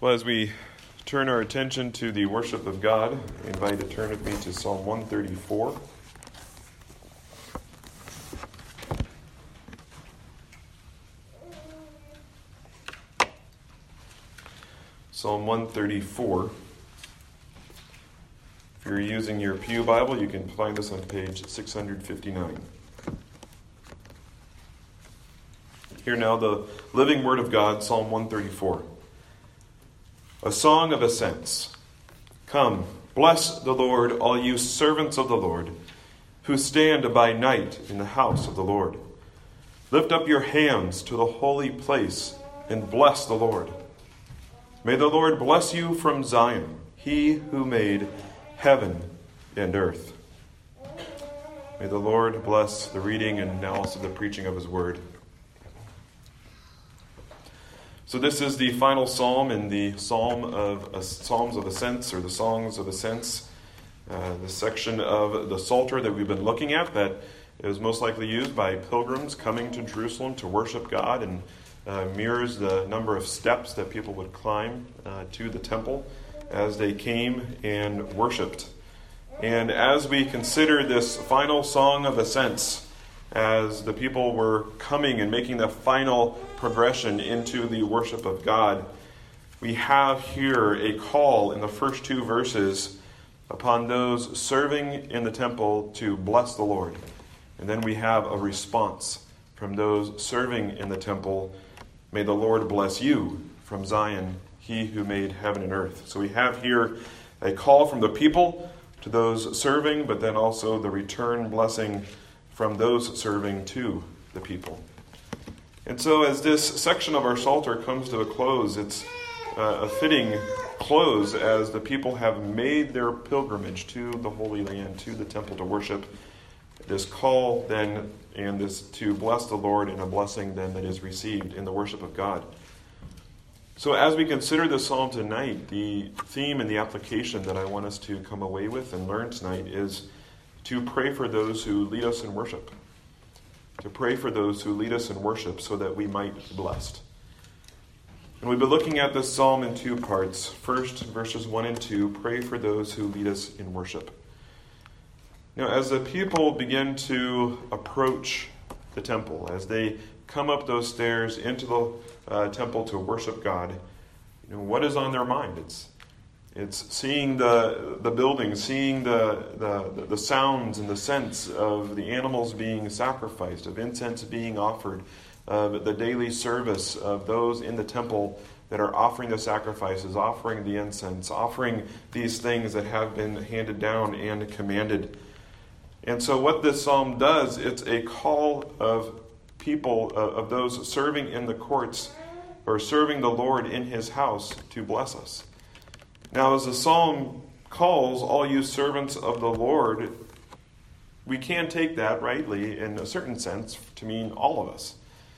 Well, as we turn our attention to the worship of God, I invite you to turn with me to Psalm 134. Psalm 134. If you're using your Pew Bible, you can find this on page 659. Hear now the living word of God, Psalm 134. A song of ascents. Come, bless the Lord, all you servants of the Lord, who stand by night in the house of the Lord. Lift up your hands to the holy place and bless the Lord. May the Lord bless you from Zion, he who made heaven and earth. May the Lord bless the reading and now also the preaching of his word. So this is the final psalm in the Psalms of Ascents, or the Songs of Ascents, the section of the Psalter that we've been looking at that is most likely used by pilgrims coming to Jerusalem to worship God, and mirrors the number of steps that people would climb to the temple as they came and worshipped. And as we consider this final Song of Ascents, as the people were coming and making the final progression into the worship of God, we have here a call in the first two verses upon those serving in the temple to bless the Lord. And then we have a response from those serving in the temple. May the Lord bless you from Zion, he who made heaven and earth. So we have here a call from the people to those serving, but then also the return blessing from those serving to the people. And so as this section of our Psalter comes to a close, it's a fitting close as the people have made their pilgrimage to the Holy Land, to the temple to worship. This call then, and this to bless the Lord, and a blessing then that is received in the worship of God. So as we consider this psalm tonight, the theme and the application that I want us to come away with and learn tonight is to pray for those who lead us in worship. To pray for those who lead us in worship so that we might be blessed. And we've been looking at this psalm in two parts. First, verses 1 and 2, pray for those who lead us in worship. Now, as the people begin to approach the temple, as they come up those stairs into the temple to worship God, what is on their mind? It's seeing the building, seeing the sounds and the scents of the animals being sacrificed, of incense being offered, of the daily service of those in the temple that are offering the sacrifices, offering the incense, offering these things that have been handed down and commanded. And so what this psalm does, it's a call of people, of those serving in the courts, or serving the Lord in his house, to bless us. Now, as the psalm calls all you servants of the Lord, we can take that rightly in a certain sense to mean all of us.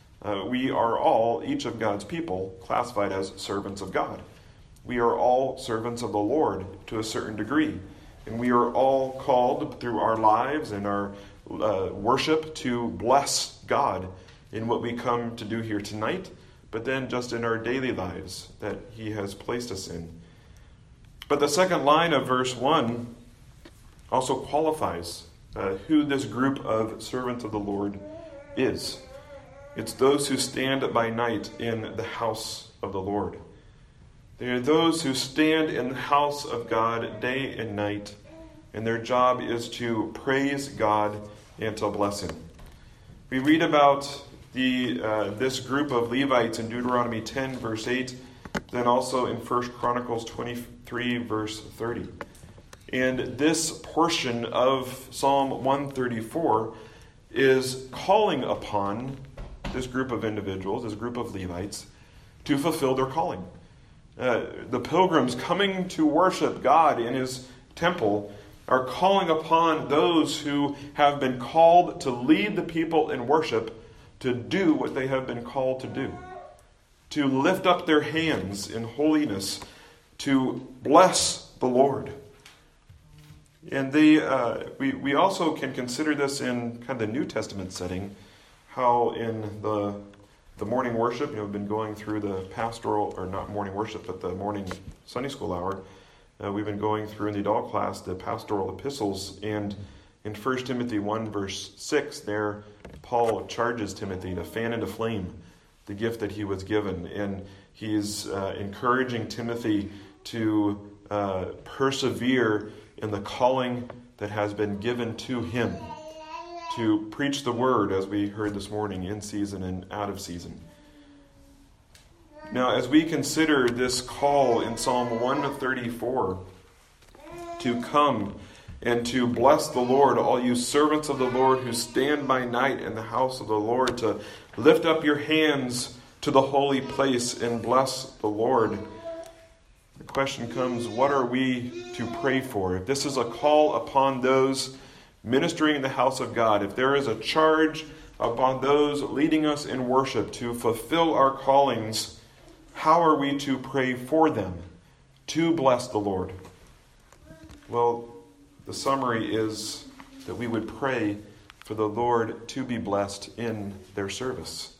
We are all, each of God's people, classified as servants of God. We are all servants of the Lord to a certain degree. And we are all called through our lives and our worship to bless God in what we come to do here tonight, but then just in our daily lives that he has placed us in. But the second line of verse 1 also qualifies who this group of servants of the Lord is. It's those who stand by night in the house of the Lord. They are those who stand in the house of God day and night, and their job is to praise God and to bless him. We read about this group of Levites in Deuteronomy 10, verse 8, then also in 1 Chronicles 23, verse 30. And this portion of Psalm 134 is calling upon this group of individuals, this group of Levites, to fulfill their calling. The pilgrims coming to worship God in his temple are calling upon those who have been called to lead the people in worship to do what they have been called to do. To lift up their hands in holiness, to bless the Lord. And we also can consider this in kind of the New Testament setting, how in the the morning worship, we've been going through the pastoral, or not morning worship, but the morning Sunday school hour. We've been going through in the adult class the pastoral epistles, and in 1 Timothy 1 verse 6 there, Paul charges Timothy to fan into flame the gift that he was given, and he is encouraging Timothy to persevere in the calling that has been given to him, to preach the word, as we heard this morning, in season and out of season. Now, as we consider this call in Psalm 134 to come and to bless the Lord, all you servants of the Lord who stand by night in the house of the Lord, to lift up your hands to the holy place and bless the Lord, the question comes, what are we to pray for? If this is a call upon those ministering in the house of God, if there is a charge upon those leading us in worship to fulfill our callings, how are we to pray for them to bless the Lord? Well, the summary is that we would pray for the Lord to be blessed in their service.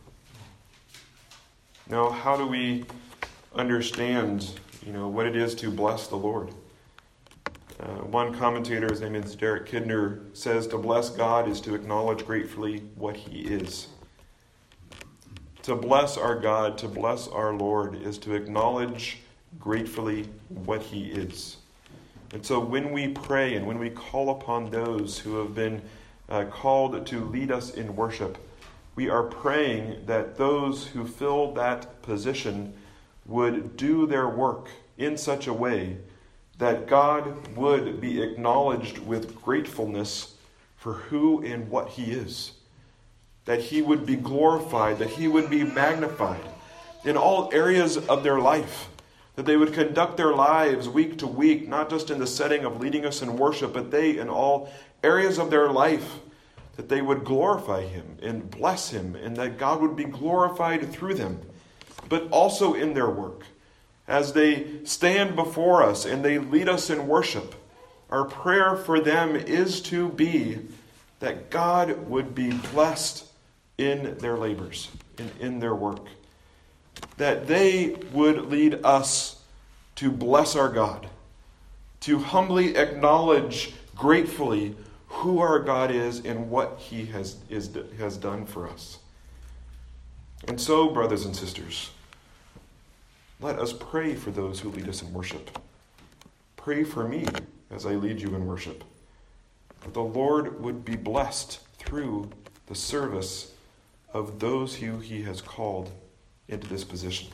Now, how do we understand, what it is to bless the Lord? One commentator, his name is Derek Kidner, says to bless God is to acknowledge gratefully what He is. To bless our God, to bless our Lord, is to acknowledge gratefully what He is. And so when we pray and when we call upon those who have been called to lead us in worship, we are praying that those who fill that position would do their work in such a way that God would be acknowledged with gratefulness for who and what He is. That He would be glorified, that He would be magnified in all areas of their life. That they would conduct their lives week to week, not just in the setting of leading us in worship, but they, in all areas of their life, that they would glorify Him and bless Him, and that God would be glorified through them, but also in their work. As they stand before us and they lead us in worship, our prayer for them is to be that God would be blessed in their labors and in their work. That they would lead us to bless our God, to humbly acknowledge gratefully who our God is and what He has done for us. And so, brothers and sisters, let us pray for those who lead us in worship. Pray for me as I lead you in worship, that the Lord would be blessed through the service of those who He has called into this position.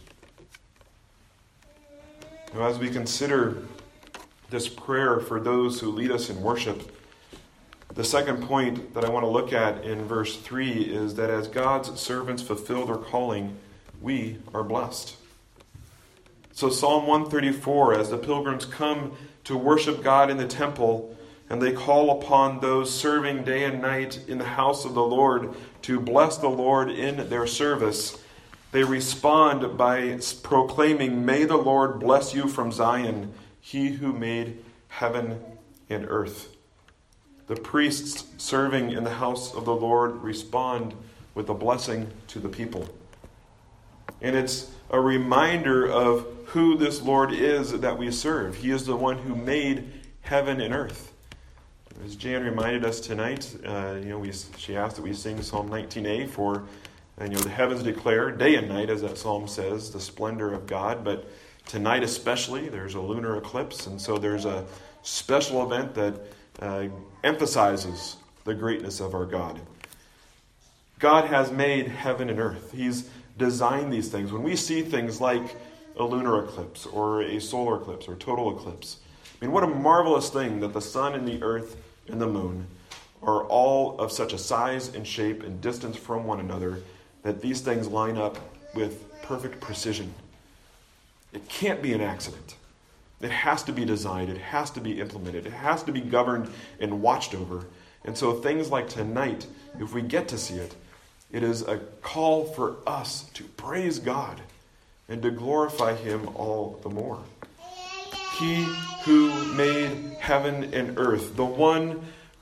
Now, as we consider this prayer for those who lead us in worship, the second point that I want to look at in verse 3 is that as God's servants fulfill their calling, we are blessed. So Psalm 134, as the pilgrims come to worship God in the temple, and they call upon those serving day and night in the house of the Lord to bless the Lord in their service, they respond by proclaiming, "May the Lord bless you from Zion, He who made heaven and earth." The priests serving in the house of the Lord respond with a blessing to the people. And it's a reminder of who this Lord is that we serve. He is the one who made heaven and earth. As Jan reminded us tonight, she asked that we sing Psalm 19a for, the heavens declare, day and night, as that psalm says, the splendor of God. But tonight especially, there's a lunar eclipse, and so there's a special event that emphasizes the greatness of our God. God has made heaven and earth. He's designed these things. When we see things like a lunar eclipse or a solar eclipse or total eclipse, what a marvelous thing that the sun and the earth and the moon are all of such a size and shape and distance from one another that these things line up with perfect precision. It can't be an accident. It has to be designed. It has to be implemented. It has to be governed and watched over. And so things like tonight, if we get to see it, it is a call for us to praise God and to glorify Him all the more. He who made heaven and earth, the one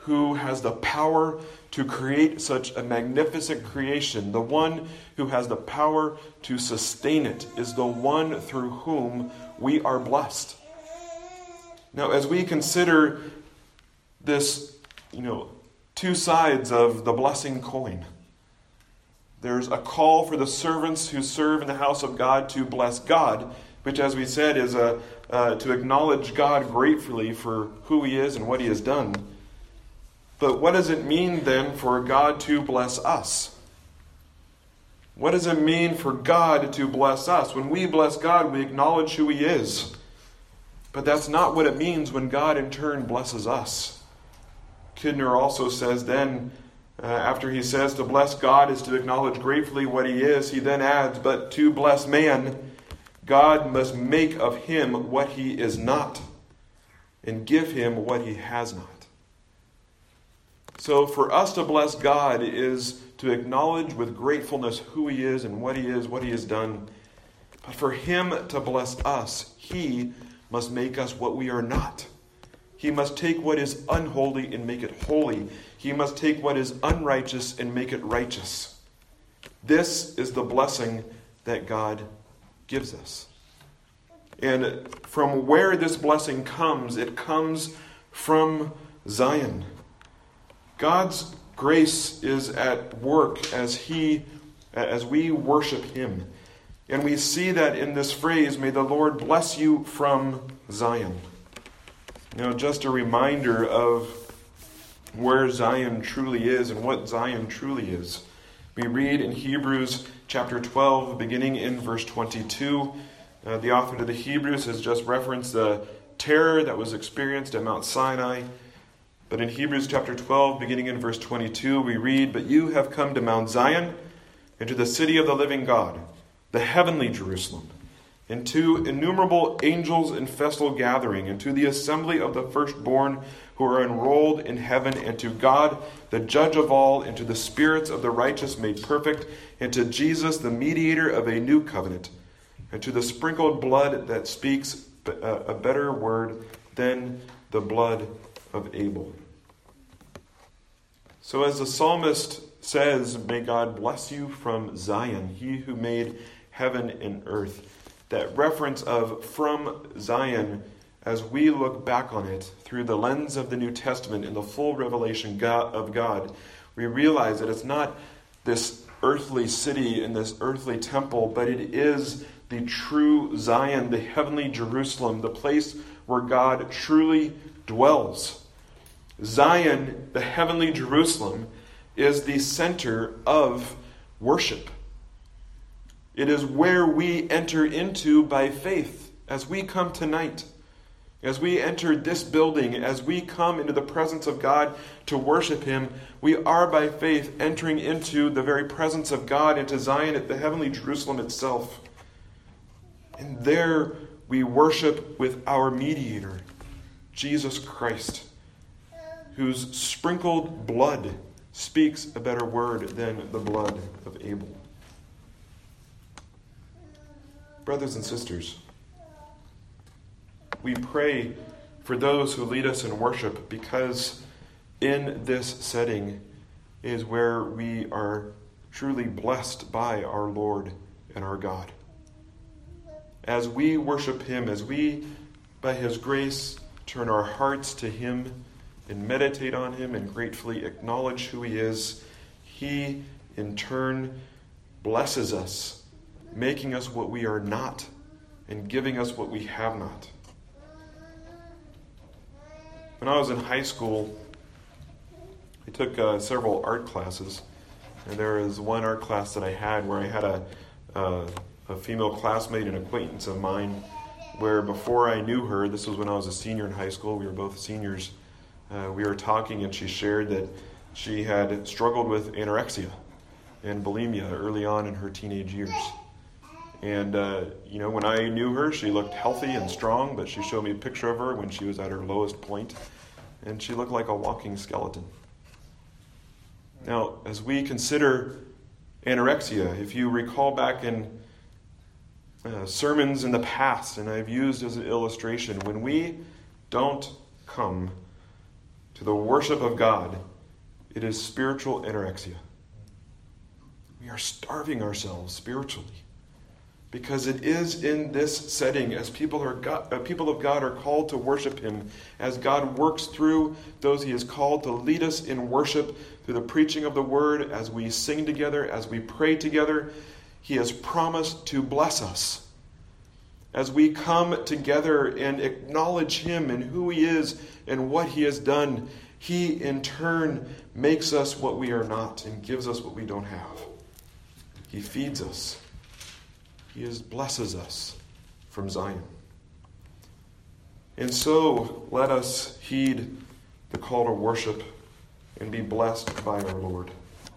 who has the power to create such a magnificent creation, the one who has the power to sustain it, is the one through whom we are blessed. Now, as we consider this, two sides of the blessing coin, there's a call for the servants who serve in the house of God to bless God, which, as we said, is to acknowledge God gratefully for who He is and what He has done. But what does it mean then for God to bless us? What does it mean for God to bless us? When we bless God, we acknowledge who He is. But that's not what it means when God in turn blesses us. Kidner also says then, after he says to bless God is to acknowledge gratefully what He is, he then adds, but to bless man, God must make of him what he is not, and give him what he has not. So for us to bless God is to acknowledge with gratefulness who He is and what He is, what He has done. But for Him to bless us, He must make us what we are not. He must take what is unholy and make it holy. He must take what is unrighteous and make it righteous. This is the blessing that God gives us. And from where this blessing comes, it comes from Zion. God's grace is at work as we worship Him. And we see that in this phrase, may the Lord bless you from Zion. Just a reminder of where Zion truly is and what Zion truly is. We read in Hebrews chapter 12, beginning in verse 22. The author of the Hebrews has just referenced the terror that was experienced at Mount Sinai. But in Hebrews chapter 12, beginning in verse 22, we read, but you have come to Mount Zion, and to the city of the living God, the heavenly Jerusalem, and to innumerable angels in festal gathering, and to the assembly of the firstborn who are enrolled in heaven, and to God, the judge of all, and to the spirits of the righteous made perfect, and to Jesus, the mediator of a new covenant, and to the sprinkled blood that speaks a better word than the blood of Abel. So as the psalmist says, may God bless you from Zion, He who made heaven and earth. That reference of from Zion, as we look back on it through the lens of the New Testament and the full revelation of God, we realize that it's not this earthly city and this earthly temple, but it is the true Zion, the heavenly Jerusalem, the place where God truly dwells. Zion, the heavenly Jerusalem, is the center of worship. It is where we enter into by faith. As we come tonight, as we enter this building, as we come into the presence of God to worship Him, we are by faith entering into the very presence of God, into Zion, at the heavenly Jerusalem itself. And there we worship with our mediator, Jesus Christ, whose sprinkled blood speaks a better word than the blood of Abel. Brothers and sisters, we pray for those who lead us in worship, because in this setting is where we are truly blessed by our Lord and our God. As we worship Him, as we, by His grace, turn our hearts to Him and meditate on Him and gratefully acknowledge who He is, He in turn blesses us, making us what we are not and giving us what we have not. When I was in high school, I took several art classes, and there was one art class that I had where I had a female classmate, an acquaintance of mine, where before I knew her, this was when I was a senior in high school, we were both seniors, we were talking and she shared that she had struggled with anorexia and bulimia early on in her teenage years. And, when I knew her, she looked healthy and strong, but she showed me a picture of her when she was at her lowest point, and she looked like a walking skeleton. Now, as we consider anorexia, if you recall back in sermons in the past, and I've used as an illustration, when we don't come to the worship of God, it is spiritual anorexia. We are starving ourselves spiritually. Because it is in this setting, as people of God are called to worship Him, as God works through those He has called to lead us in worship through the preaching of the Word, as we sing together, as we pray together, He has promised to bless us. As we come together and acknowledge Him and who He is and what He has done, He in turn makes us what we are not and gives us what we don't have. He feeds us. He blesses us from Zion. And so let us heed the call to worship and be blessed by our Lord.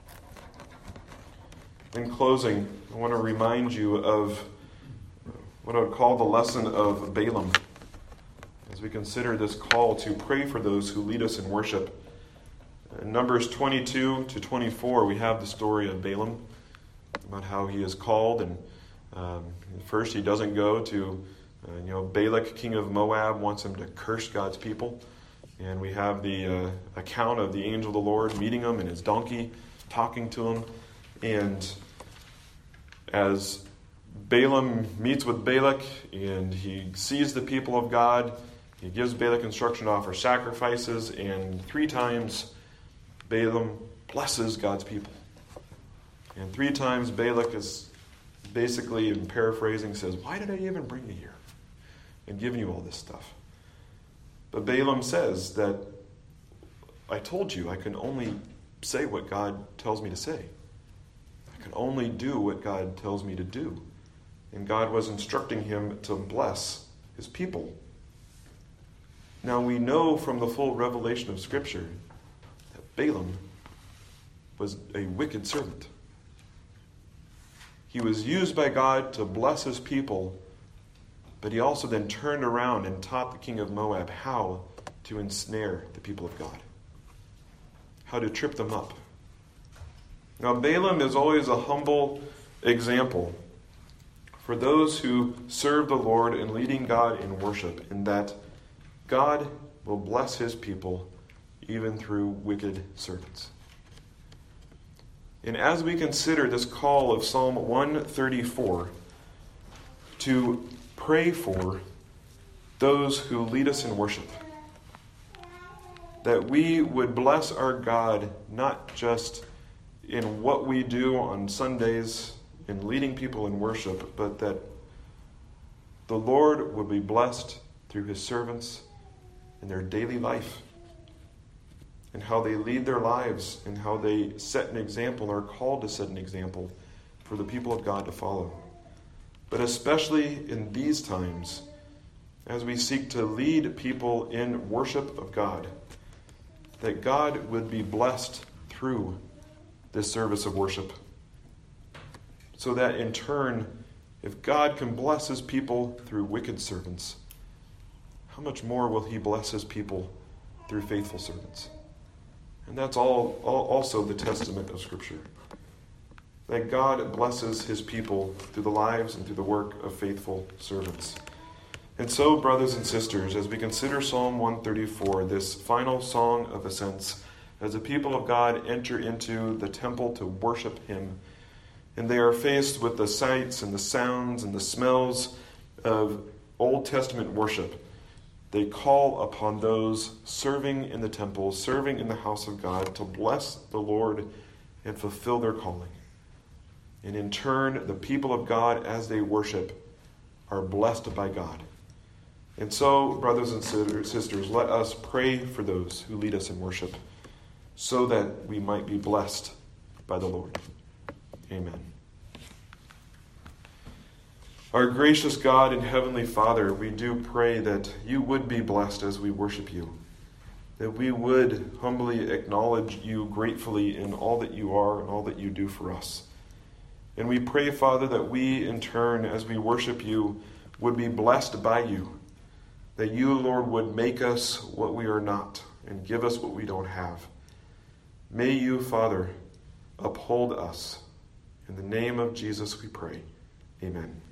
In closing, I want to remind you of what I would call the lesson of Balaam as we consider this call to pray for those who lead us in worship. In Numbers 22 to 24, we have the story of Balaam, about how he is called, and first he doesn't go to, Balak, king of Moab, wants him to curse God's people. And we have the account of the angel of the Lord meeting him and his donkey, talking to him. And as Balaam meets with Balak and he sees the people of God, he gives Balak instruction to offer sacrifices, and 3 times Balaam blesses God's people. And 3 times Balak is basically, in paraphrasing, says, "Why did I even bring you here and give you all this stuff?" But Balaam says that, "I told you I can only say what God tells me to say. I can only do what God tells me to do." And God was instructing him to bless His people. Now we know from the full revelation of Scripture that Balaam was a wicked servant. He was used by God to bless His people, but he also then turned around and taught the king of Moab how to ensnare the people of God, how to trip them up. Now, Balaam is always a humble example for those who serve the Lord in leading God in worship, in that God will bless His people even through wicked servants. And as we consider this call of Psalm 134 to pray for those who lead us in worship, that we would bless our God not just in what we do on Sundays in leading people in worship, but that the Lord would be blessed through His servants in their daily life, and how they lead their lives, and how they set an example, or are called to set an example for the people of God to follow. But especially in these times, as we seek to lead people in worship of God, that God would be blessed through this service of worship. So that in turn, if God can bless His people through wicked servants, how much more will He bless His people through faithful servants? And that's also the testament of Scripture. That God blesses His people through the lives and through the work of faithful servants. And so, brothers and sisters, as we consider Psalm 134, this final song of ascents, as the people of God enter into the temple to worship Him, and they are faced with the sights and the sounds and the smells of Old Testament worship, they call upon those serving in the temple, serving in the house of God, to bless the Lord and fulfill their calling. And in turn, the people of God, as they worship, are blessed by God. And so, brothers and sisters, let us pray for those who lead us in worship, so that we might be blessed by the Lord. Amen. Our gracious God and Heavenly Father, we do pray that You would be blessed as we worship You, that we would humbly acknowledge You gratefully in all that You are and all that You do for us. And we pray, Father, that we in turn, as we worship You, would be blessed by You, that You, Lord, would make us what we are not and give us what we don't have. May You, Father, uphold us. In the name of Jesus we pray. Amen.